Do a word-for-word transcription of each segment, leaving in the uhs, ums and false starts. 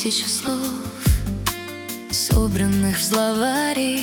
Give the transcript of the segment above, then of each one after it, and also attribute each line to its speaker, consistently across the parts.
Speaker 1: тысячу слов, собранных в словаре.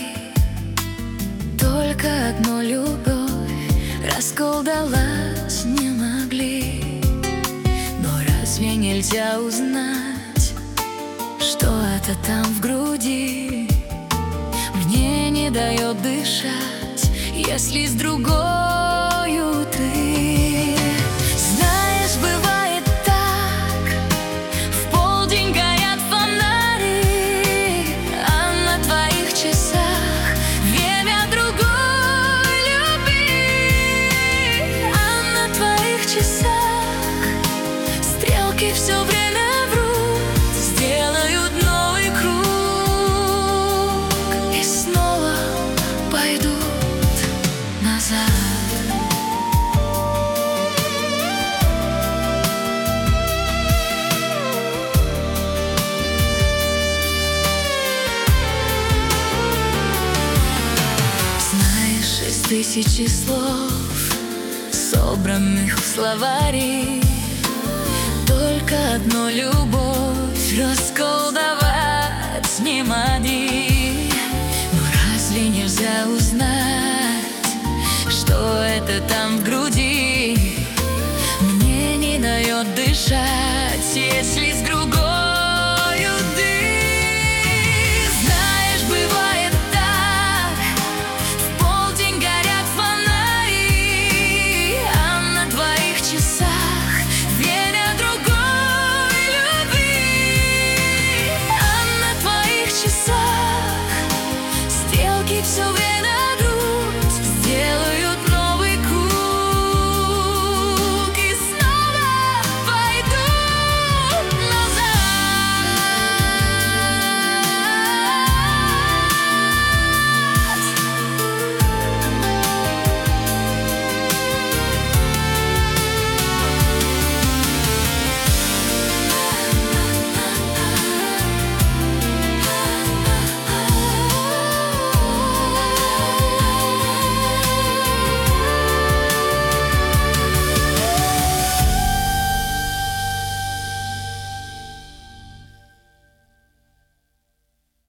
Speaker 1: Только одну любовь расколдовать не могли. Но разве нельзя узнать, что это там в груди мне не дает дышать, если с другою ты? Знаешь, бывает так, в полдень горят фонари, а на твоих часах время другой любви. А на твоих часах стрелки все время врут, сделают новый круг и снова пойдут назад. Знаешь, из тысячи слов, собранных в словаре, только одну любовь расколдовать не могли. Но разве нельзя